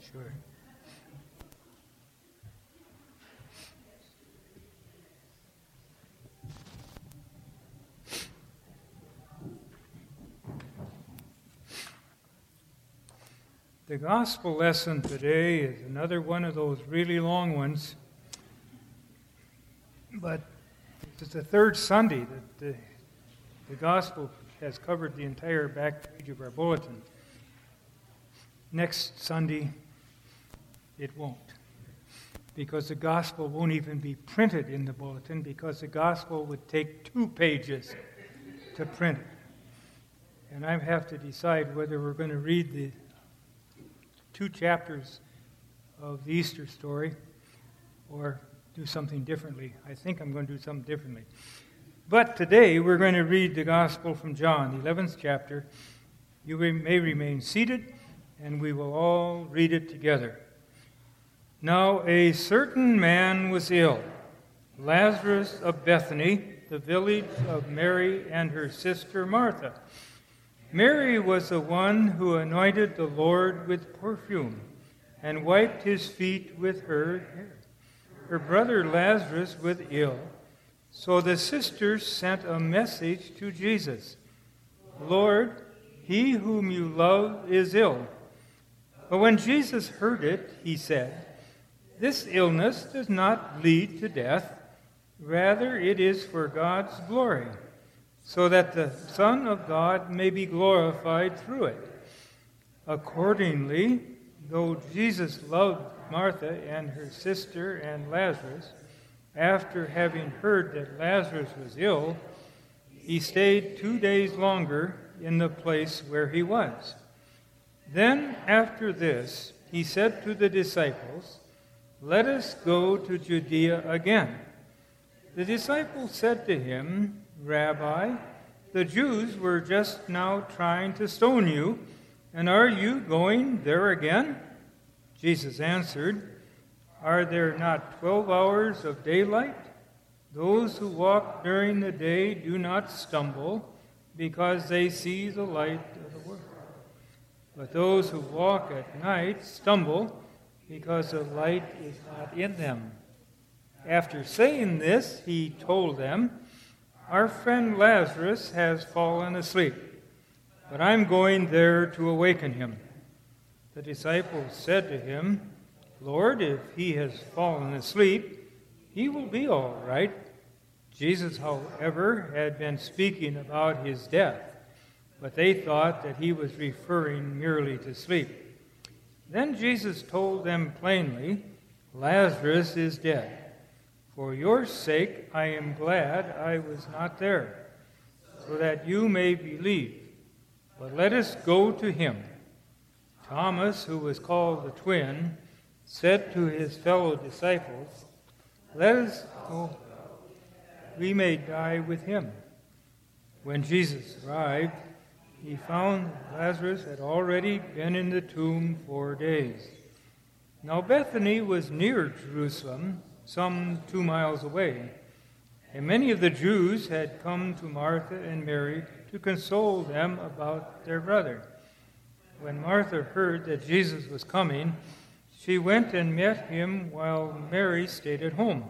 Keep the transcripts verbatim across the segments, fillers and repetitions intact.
Sure. The gospel lesson today is another one of those really long ones, but it's the third Sunday that the, the gospel has covered the entire back page of our bulletin. Next Sunday, it won't, because the gospel won't even be printed in the bulletin, because the gospel would take two pages to print it. And I have to decide whether we're going to read the two chapters of the Easter story or do something differently. I think I'm going to do something differently. But today we're going to read the Gospel from John, the eleventh chapter. You may remain seated, and we will all read it together. Now a certain man was ill, Lazarus of Bethany, the village of Mary and her sister Martha. Mary was the one who anointed the Lord with perfume and wiped his feet with her hair. Her brother Lazarus was ill, so the sisters sent a message to Jesus. Lord, he whom you love is ill. But when Jesus heard it, he said, this illness does not lead to death. Rather, it is for God's glory, so that the Son of God may be glorified through it. Accordingly, though Jesus loved Martha and her sister and Lazarus, after having heard that Lazarus was ill, he stayed two days longer in the place where he was. Then, after this, he said to the disciples, let us go to Judea again. The disciples said to him, Rabbi, the Jews were just now trying to stone you, and are you going there again? Jesus answered, are there not twelve hours of daylight? Those who walk during the day do not stumble, because they see the light of the world. But those who walk at night stumble, because the light is not in them. After saying this, he told them, our friend Lazarus has fallen asleep, but I'm going there to awaken him. The disciples said to him, Lord, if he has fallen asleep, he will be all right. Jesus, however, had been speaking about his death, but they thought that he was referring merely to sleep. Then Jesus told them plainly, Lazarus is dead. For your sake I am glad I was not there, so that you may believe. But let us go to him. Thomas, who was called the twin, said to his fellow disciples, let us go, we may die with him. When Jesus arrived, he found Lazarus had already been in the tomb four days. Now Bethany was near Jerusalem, some two miles away, and many of the Jews had come to Martha and Mary to console them about their brother. When Martha heard that Jesus was coming, she went and met him while Mary stayed at home.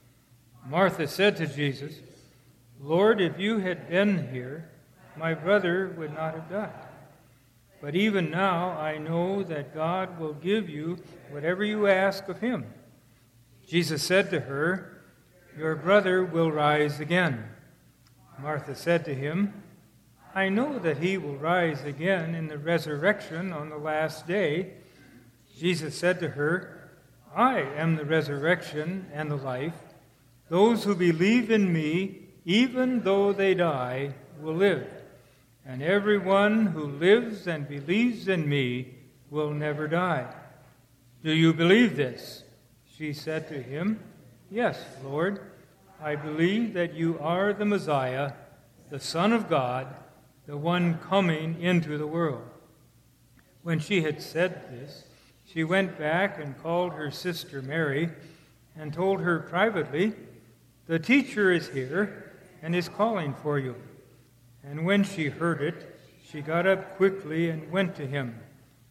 Martha said to Jesus, Lord, if you had been here, my brother would not have died. But even now I know that God will give you whatever you ask of him. Jesus said to her, your brother will rise again. Martha said to him, I know that he will rise again in the resurrection on the last day. Jesus said to her, I am the resurrection and the life. Those who believe in me, even though they die, will live. And everyone who lives and believes in me will never die. Do you believe this? She said to him, Yes, Lord, I believe that you are the Messiah, the Son of God, the one coming into the world. When she had said this, she went back and called her sister Mary and told her privately, The teacher is here and is calling for you. And when she heard it, she got up quickly and went to him.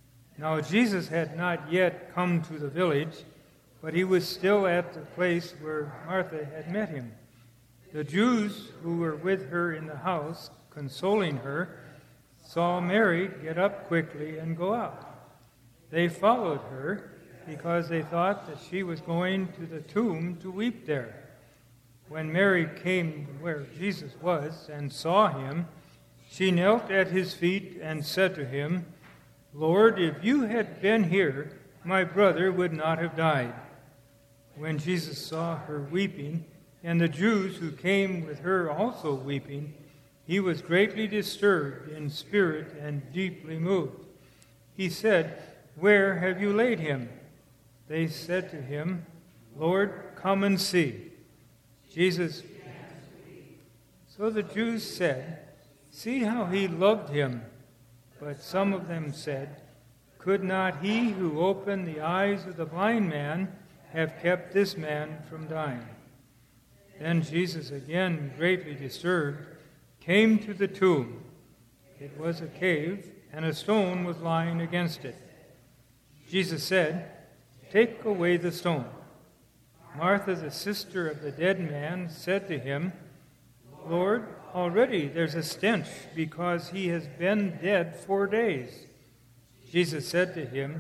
Now Jesus had not yet come to the village, but he was still at the place where Martha had met him. The Jews who were with her in the house, consoling her, saw Mary get up quickly and go out. They followed her because they thought that she was going to the tomb to weep there. When Mary came where Jesus was and saw him, she knelt at his feet and said to him, "Lord, if you had been here, my brother would not have died." When Jesus saw her weeping, and the Jews who came with her also weeping, he was greatly disturbed in spirit and deeply moved. He said, "Where have you laid him?" They said to him, "Lord, come and see." Jesus. So the Jews said, "See how he loved him." But some of them said, "Could not he who opened the eyes of the blind man have kept this man from dying?" Then Jesus, again greatly disturbed, came to the tomb. It was a cave, and a stone was lying against it. Jesus said, "Take away the stone." Martha, the sister of the dead man, said to him, "Lord, already there's a stench because he has been dead four days." Jesus said to him,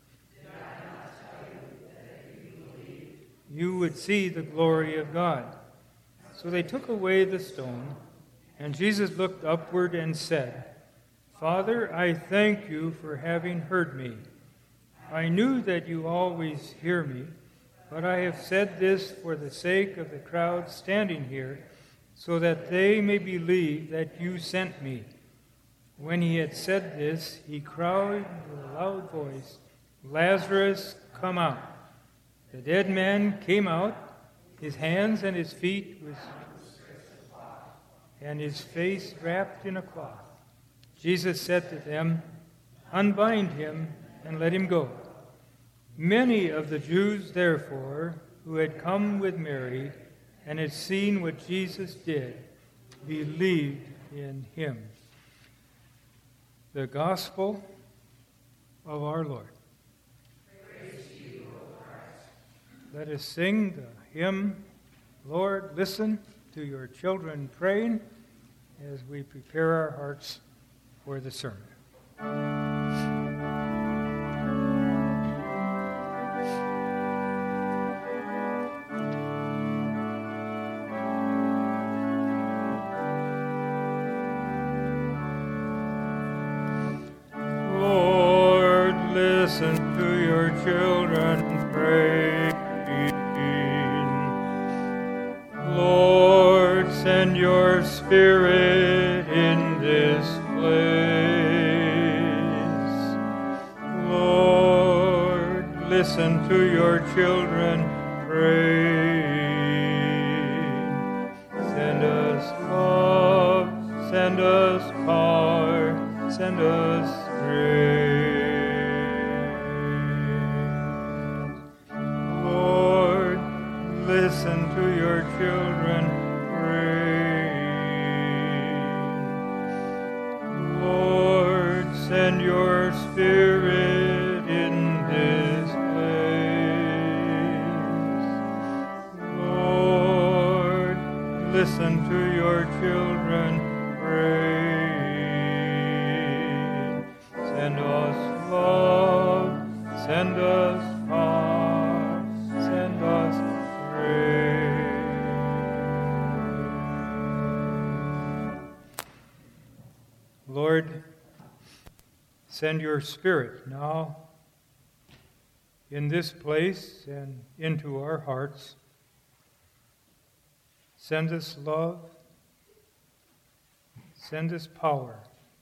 "You would see the glory of God." So they took away the stone, and Jesus looked upward and said, "Father, I thank you for having heard me. I knew that you always hear me, but I have said this for the sake of the crowd standing here, so that they may believe that you sent me." When he had said this, he cried with a loud voice, "Lazarus, come out." The dead man came out, his hands and his feet was, and his face wrapped in a cloth. Jesus said to them, "Unbind him and let him go." Many of the Jews, therefore, who had come with Mary and had seen what Jesus did, believed in him. The Gospel of our Lord. Praise to you, O Christ. Let us sing the hymn, "Lord, listen to your children praying," as we prepare our hearts for the sermon. Lord, listen to your children praying. Lord, send your Spirit in this place. Lord, listen to your children praying. Send us love, send us power, send us grace. Lord, listen to your children praying. Lord, send your Spirit in this place. Lord, listen to your children praying. Send us love, send us power, send us grace. Lord, send your Spirit now in this place and into our hearts. Send us love, send us power,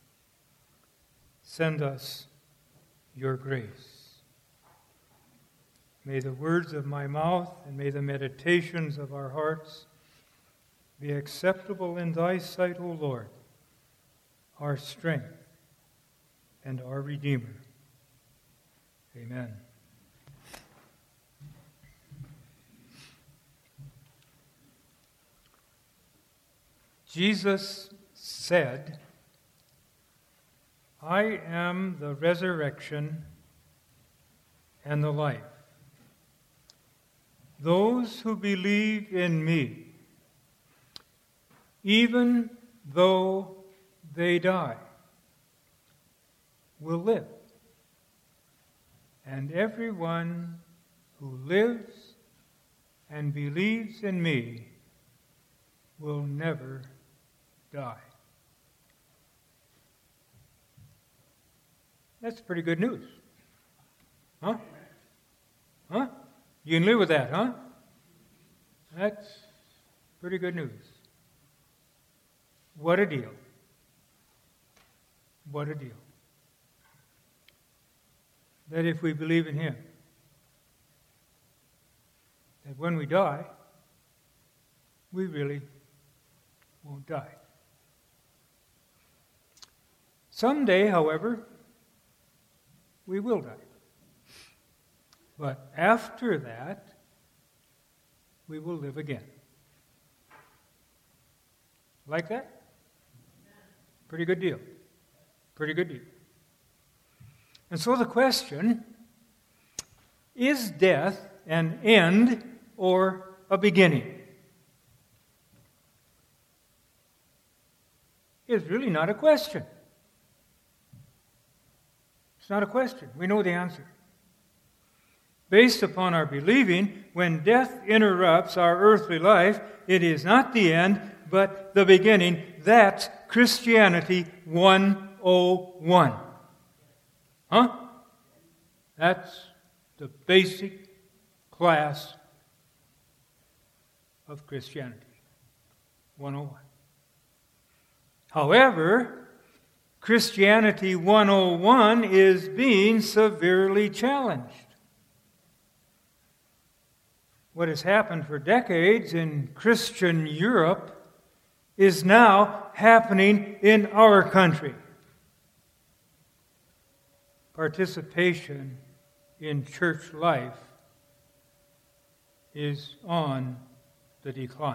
send us your grace. May the words of my mouth and may the meditations of our hearts be acceptable in thy sight, O Lord, our strength and our Redeemer. Amen. Jesus said, "I am the resurrection and the life. Those who believe in me, even though they die, will live. And everyone who lives and believes in me will never die. That's pretty good news. Huh? Huh? You can live with that, huh? That's pretty good news. What a deal. What a deal. That if we believe in Him, that when we die, we really won't die. Someday, however, we will die. But after that, we will live again. Like that? Pretty good deal. Pretty good deal. And so the question, is death an end or a beginning? It's really not a question. It's not a question. We know the answer. Based upon our believing, when death interrupts our earthly life, it is not the end, but the beginning. That's Christianity one oh one. Huh? That's the basic class of Christianity. one oh one. However, Christianity one oh one is being severely challenged. What has happened for decades in Christian Europe is now happening in our country. Participation in church life is on the decline.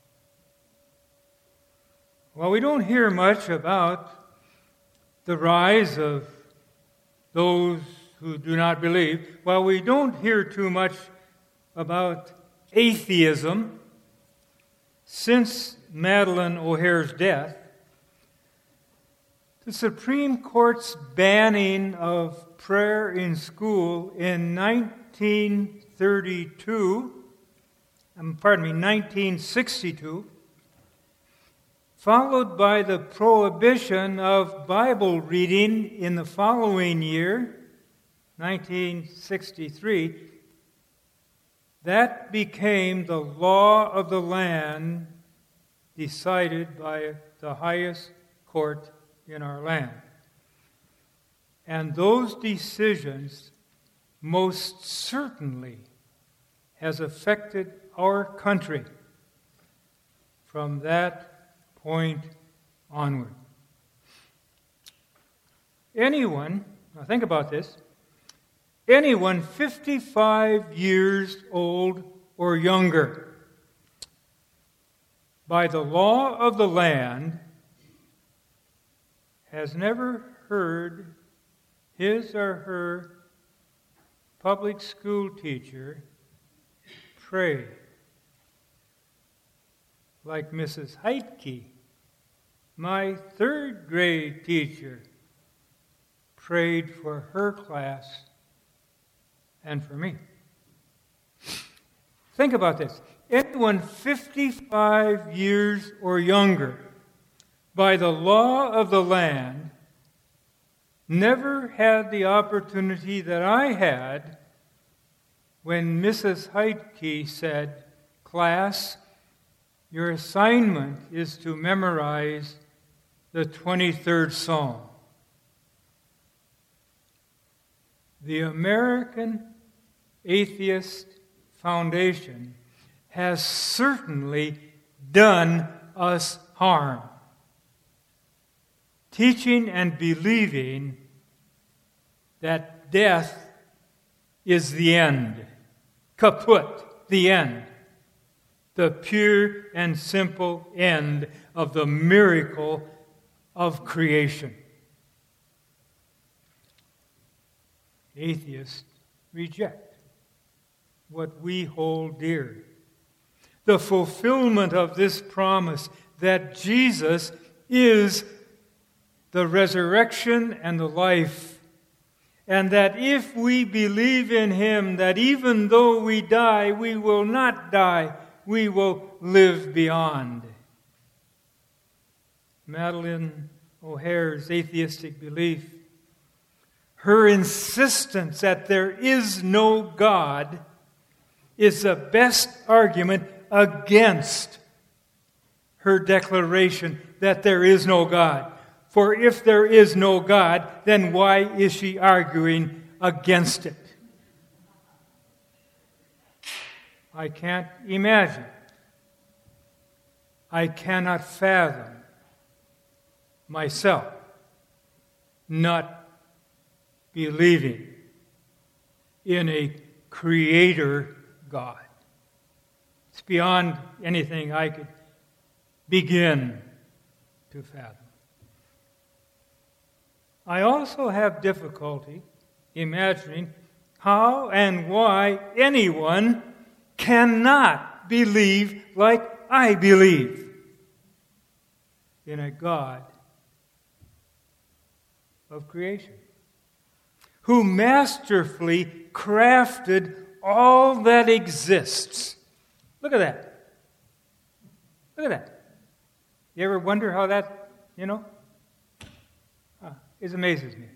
Well, we don't hear much about the rise of those who do not believe. While we don't hear too much about atheism, since Madeleine O'Hair's death, the Supreme Court's banning of prayer in school in nineteen thirty-two, um, pardon me, nineteen sixty-two, followed by the prohibition of Bible reading in the following year, nineteen sixty-three, that became the law of the land decided by the highest court in our land. And those decisions most certainly has affected our country from that point onward. Anyone, now think about this, anyone fifty-five years old or younger, by the law of the land, has never heard his or her public school teacher pray like Missus Heitke, my third grade teacher, prayed for her class and for me. Think about this. Anyone fifty-five years or younger, by the law of the land, never had the opportunity that I had when Missus Heitke said, class, your assignment is to memorize the twenty-third Psalm. The American Atheist Foundation has certainly done us harm, teaching and believing that death is the end, kaput, the end, the pure and simple end of the miracle of creation. Atheists reject what we hold dear. The fulfillment of this promise that Jesus is the resurrection and the life, and that if we believe in Him, that even though we die, we will not die, we will live beyond. Madeleine O'Hair's atheistic belief, her insistence that there is no God, is the best argument against her declaration that there is no God. For if there is no God, then why is she arguing against it? I can't imagine. I cannot fathom myself not believing in a creator God. It's beyond anything I could begin to fathom. I also have difficulty imagining how and why anyone cannot believe like I believe in a God of creation, who masterfully crafted all that exists. Look at that. Look at that. You ever wonder how that, you know? Ah, it amazes me.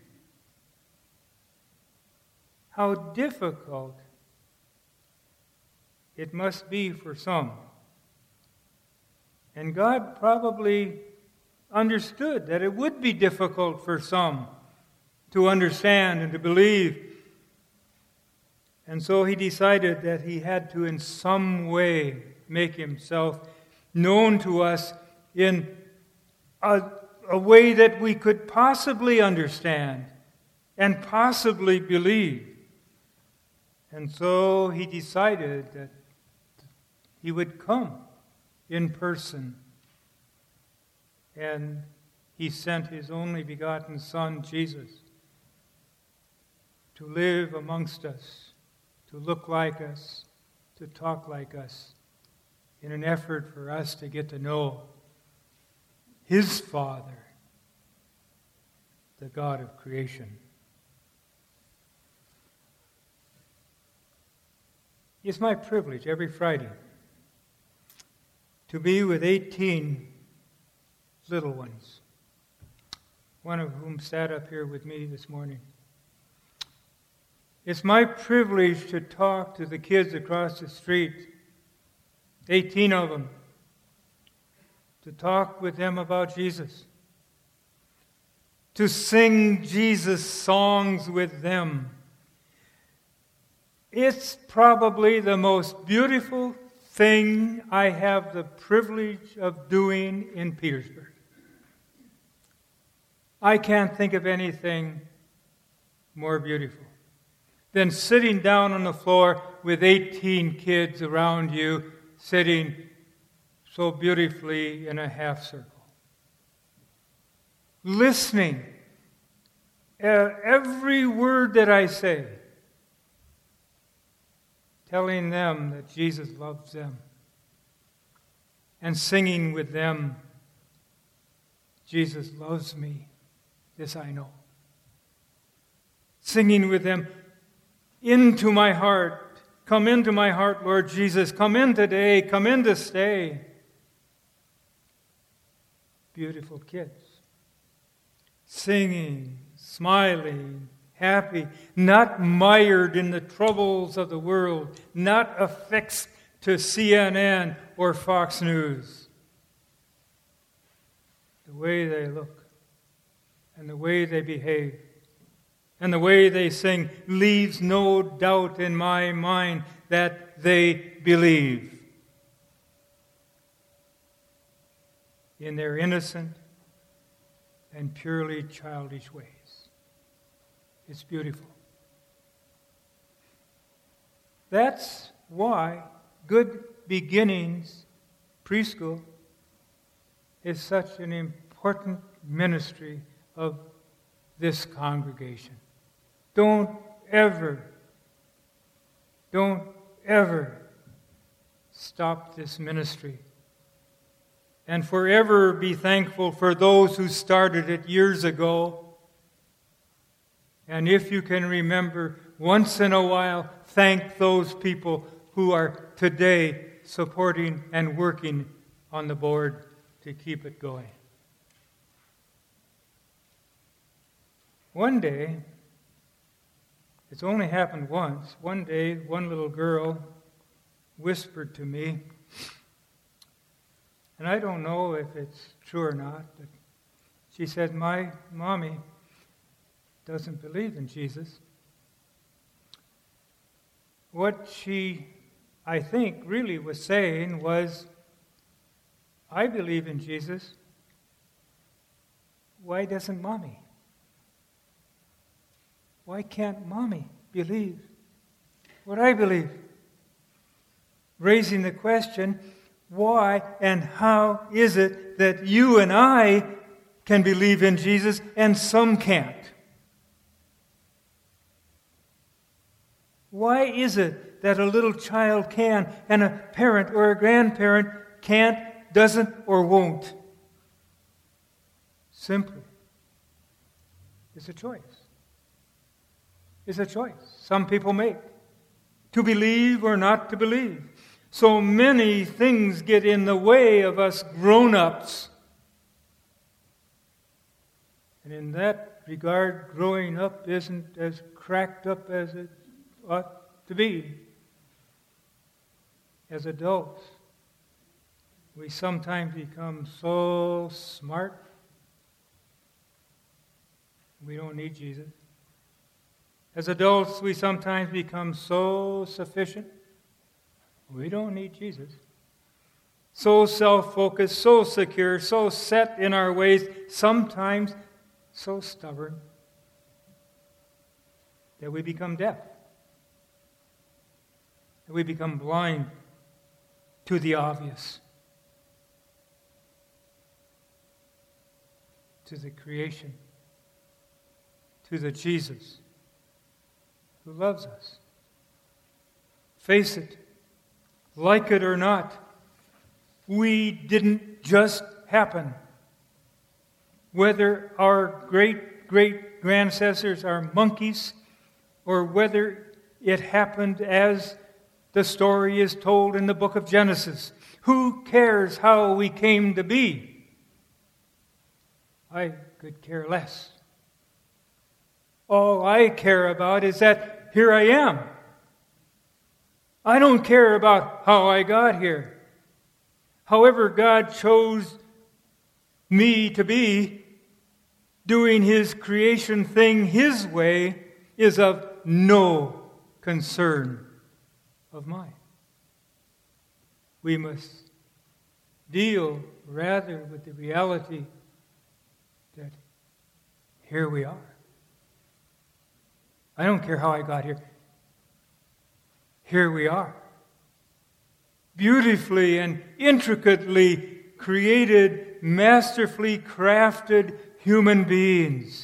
How difficult it must be for some. And God probably understood that it would be difficult for some to understand and to believe. And so He decided that He had to in some way make Himself known to us in a, a way that we could possibly understand and possibly believe. And so He decided that He would come in person. And He sent His only begotten Son, Jesus, to live amongst us, to look like us, to talk like us, in an effort for us to get to know His Father, the God of creation. It's my privilege every Friday to be with eighteen little ones, one of whom sat up here with me this morning. It's my privilege to talk to the kids across the street, eighteen of them, to talk with them about Jesus, to sing Jesus songs with them. It's probably the most beautiful thing I have the privilege of doing in Petersburg. I can't think of anything more beautiful than sitting down on the floor with eighteen kids around you, sitting so beautifully in a half circle. Listening. Uh, every word that I say, telling them that Jesus loves them, and singing with them, Jesus loves me, this I know. Singing with them, into my heart, come into my heart, Lord Jesus, come in today, come in to stay. Beautiful kids, singing, smiling, happy, not mired in the troubles of the world, not affixed to C N N or Fox News. The way they look and the way they behave and the way they sing leaves no doubt in my mind that they believe in their innocent and purely childish ways. It's beautiful. That's why Good Beginnings Preschool is such an important ministry of this congregation. Don't ever Don't ever stop this ministry. And forever be thankful for those who started it years ago. And if you can remember, once in a while, thank those people who are today supporting and working on the board to keep it going. One day, it's only happened once, one day one little girl whispered to me, and I don't know if it's true or not, but she said, "My mommy doesn't believe in Jesus." What she, I think, really was saying was, "I believe in Jesus. Why doesn't Mommy? Why can't Mommy believe what I believe?" Raising the question, why and how is it that you and I can believe in Jesus and some can't? Why is it that a little child can and a parent or a grandparent can't, doesn't, or won't? Simply, it's a choice. It's a choice some people make, to believe or not to believe. So many things get in the way of us grown-ups. And in that regard, growing up isn't as cracked up as it ought to be. As adults, we sometimes become so smart, we don't need Jesus. As adults, we sometimes become so sufficient, we don't need Jesus. So self-focused, so secure, so set in our ways, sometimes so stubborn that we become deaf. That we become blind to the obvious, to the creation, to the Jesus who loves us. Face it, like it or not, we didn't just happen. Whether our great-great-grandcessors are monkeys, or whether it happened as the story is told in the book of Genesis, who cares how we came to be? I could care less. All I care about is that here I am. I don't care about how I got here. However God chose me to be, doing His creation thing His way is of no concern of mine. We must deal rather with the reality that here we are. I don't care how I got here. Here we are. Beautifully and intricately created, masterfully crafted human beings.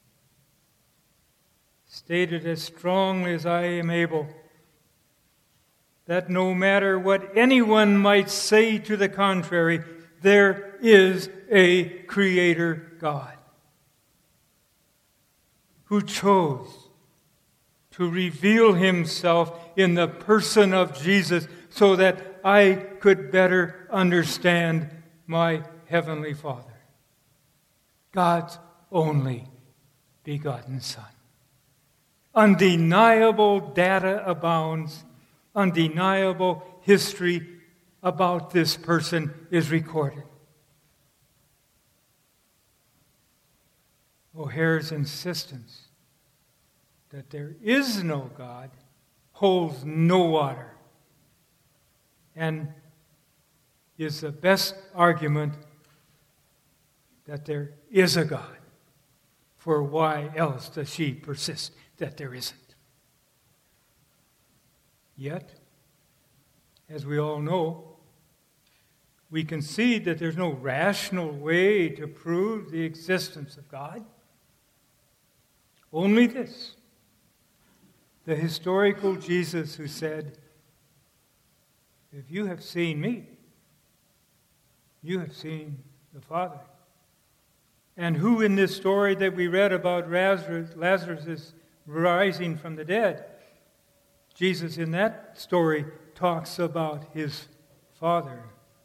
Stated as strongly as I am able, that no matter what anyone might say to the contrary, there is a Creator God who chose to reveal Himself in the person of Jesus so that I could better understand my Heavenly Father, God's only begotten Son. Undeniable data abounds. Undeniable history about this person is recorded. O'Hare's insistence that there is no God holds no water and is the best argument that there is a God. For why else does she persist that there isn't? Yet, as we all know, we concede that there's no rational way to prove the existence of God. Only this, The historical Jesus who said, if you have seen me, you have seen the Father. And who in this story that we read about Lazarus, Lazarus' rising from the dead, Jesus in that story talks about his Father,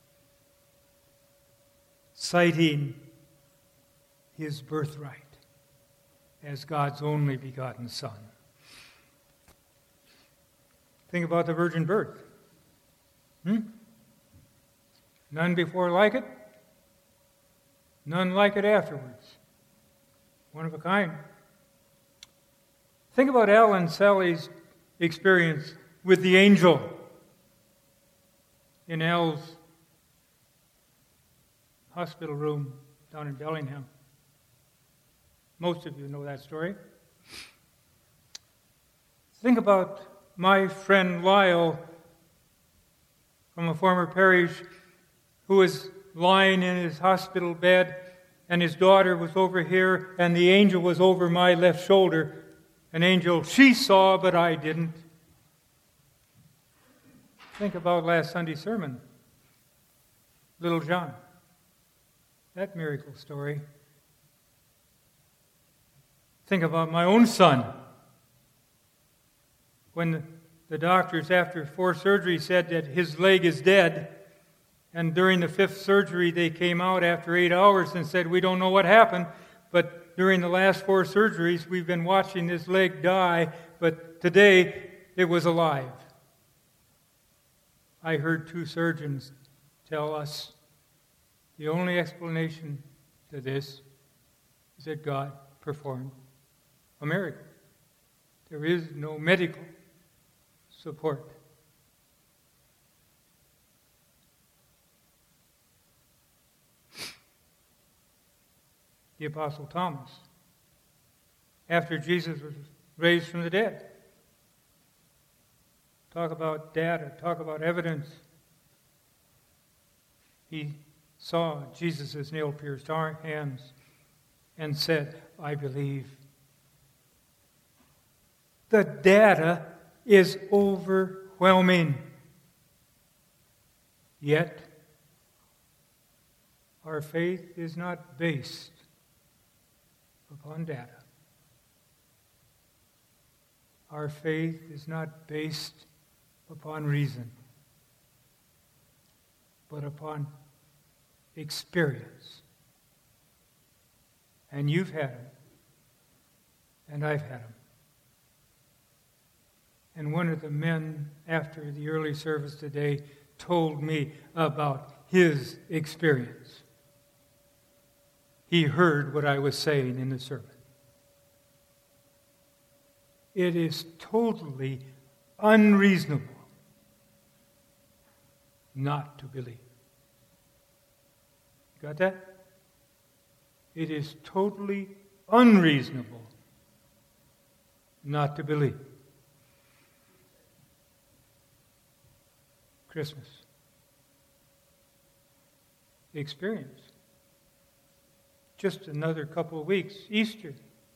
citing his birthright as God's only begotten Son. Think about the virgin birth. Hmm? None before like it, none like it afterwards. One of a kind. Think about Al and Sally's experience with the angel in Al's hospital room down in Bellingham. Most of you know that story. Think about my friend Lyle from a former parish who was lying in his hospital bed, and his daughter was over here, and the angel was over my left shoulder. An angel she saw, but I didn't. Think about last Sunday's sermon. Little John. That miracle story. Think about my own son. When the doctors, after four surgeries, said that his leg is dead, and during the fifth surgery they came out after eight hours and said, we don't know what happened, but during the last four surgeries we've been watching this leg die, but today it was alive. I heard two surgeons tell us the only explanation to this is that God performed a miracle. There is no medical support. The Apostle Thomas, after Jesus was raised from the dead, talk about data, talk about evidence. He saw Jesus' nail-pierced hands and said, I believe. The data is overwhelming. Yet, our faith is not based upon data. Our faith is not based upon reason, but upon experience. And you've had them, and I've had them. And one of the men after the early service today told me about his experience. He heard what I was saying in the sermon. It is totally unreasonable not to believe. Got that? It is totally unreasonable not to believe. Christmas. Experience. Just another couple of weeks. Easter.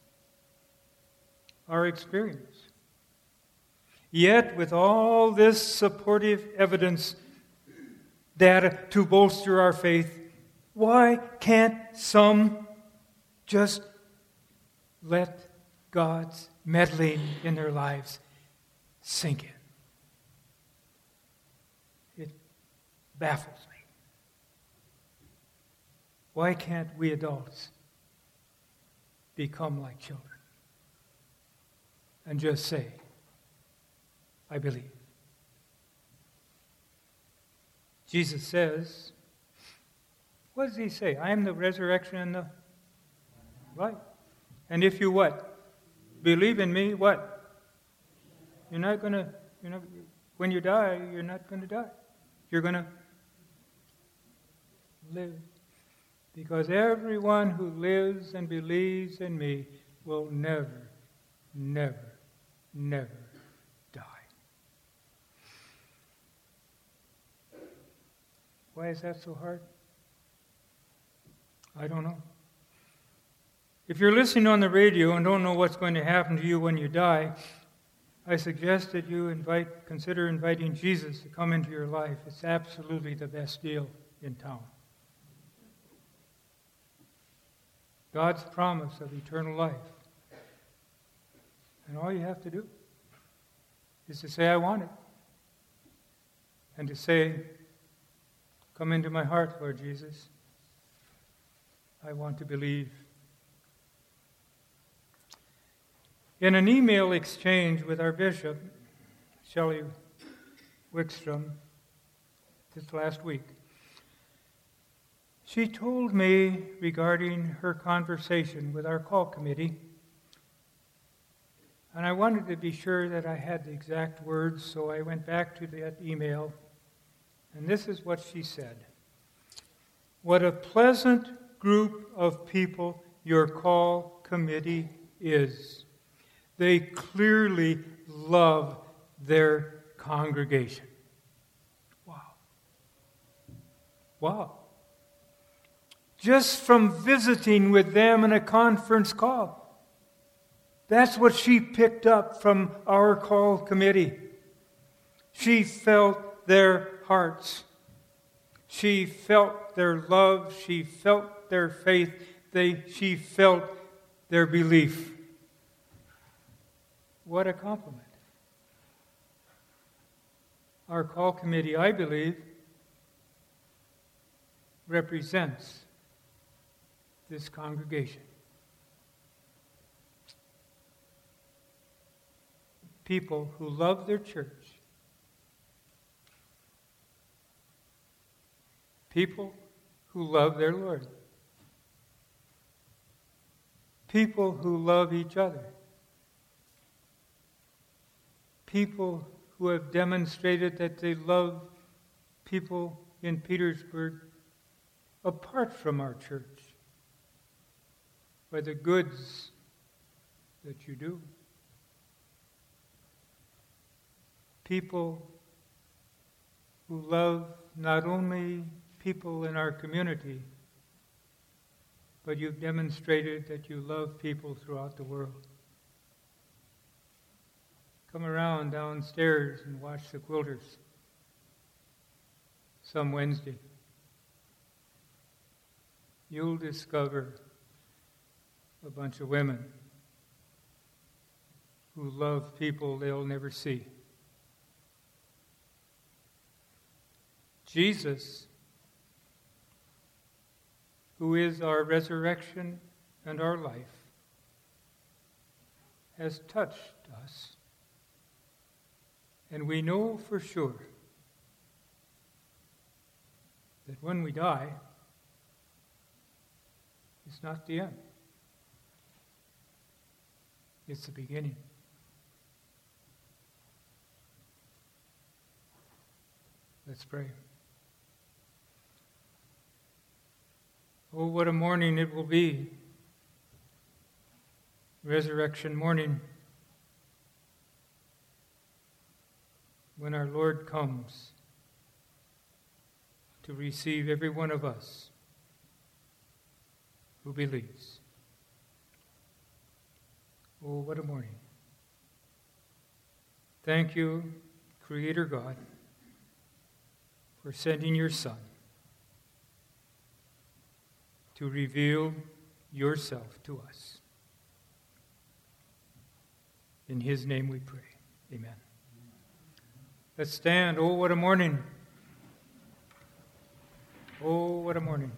Our experience. Yet, with all this supportive evidence, data to bolster our faith, why can't some just let God's meddling in their lives sink in? It baffles me. Why can't we adults become like children and just say, I believe? Jesus says, what does he say? I am the resurrection and the life. And if you what? Believe in me, what? You're not going to, you're not, when you die, you're not going to die. You're going to live. Because everyone who lives and believes in me will never, never, never die. Why is that so hard? I don't know. If you're listening on the radio and don't know what's going to happen to you when you die, I suggest that you invite, consider inviting Jesus to come into your life. It's absolutely the best deal in town. God's promise of eternal life. And all you have to do is to say, I want it. And to say, come into my heart, Lord Jesus. I want to believe. In an email exchange with our bishop, Shelley Wickstrom, this last week, she told me regarding her conversation with our call committee, and I wanted to be sure that I had the exact words, so I went back to that email, and this is what she said. What a pleasant group of people your call committee is. They clearly love their congregation. Wow. Wow. Just from visiting with them in a conference call. That's what she picked up from our call committee. She felt their hearts. She felt their love. She felt their faith. They, she felt their belief. What a compliment. Our call committee, I believe, represents this congregation. People who love their church. People who love their Lord. People who love each other. People who have demonstrated that they love people in Petersburg apart from our church by the goods that you do. People who love not only people in our community, but you've demonstrated that you love people throughout the world. Come around downstairs and watch the quilters some Wednesday. You'll discover a bunch of women who love people they'll never see. Jesus, who is our resurrection and our life, has touched us. And we know for sure that when we die, it's not the end. It's the beginning. Let's pray. Oh, what a morning it will be. Resurrection morning. When our Lord comes to receive every one of us who believes. Oh, what a morning. Thank you, Creator God, for sending your Son to reveal yourself to us. In his name we pray. Amen. Let's stand. Oh, what a morning. Oh, what a morning.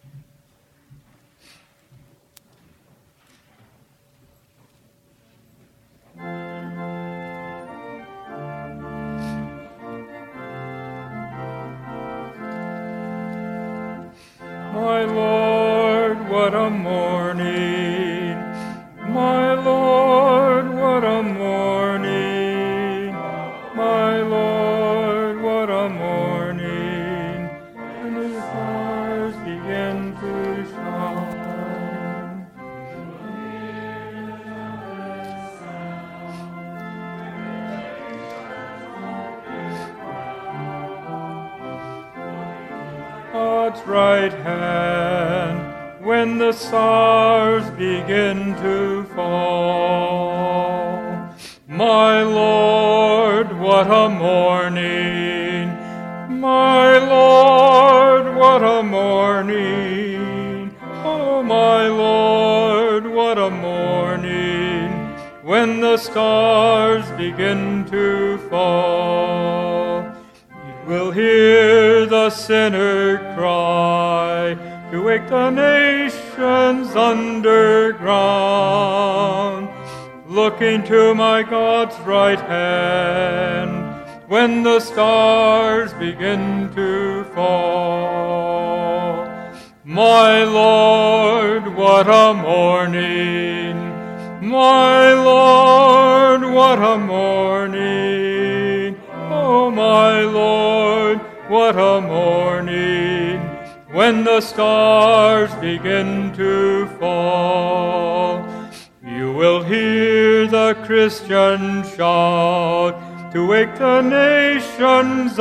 My Lord, what a morning. My Lord, what a morning. My Lord, what a morning. And the stars begin to shine. God's right hand, when the stars begin to fall. My Lord, what a morning! My Lord, what a morning! Oh, my Lord, what a morning, when the stars begin to fall. You will hear the sinner cry to wake the nations underground, looking to my God's right hand, when the stars begin to fall. My Lord, what a morning! My Lord, what a morning! Oh, my Lord, what a morning, when the stars begin to fall. You will hear the Christian shout to wake the nations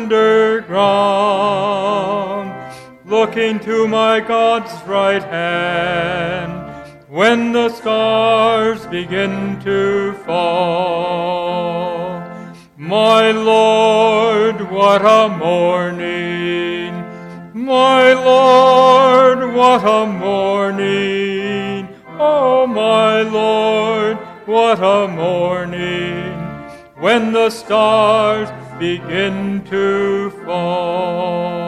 underground, looking to my God's right hand, when the stars begin to fall. My Lord, what a morning! My Lord, what a morning! Oh, my Lord, what a morning, when the stars begin to fall.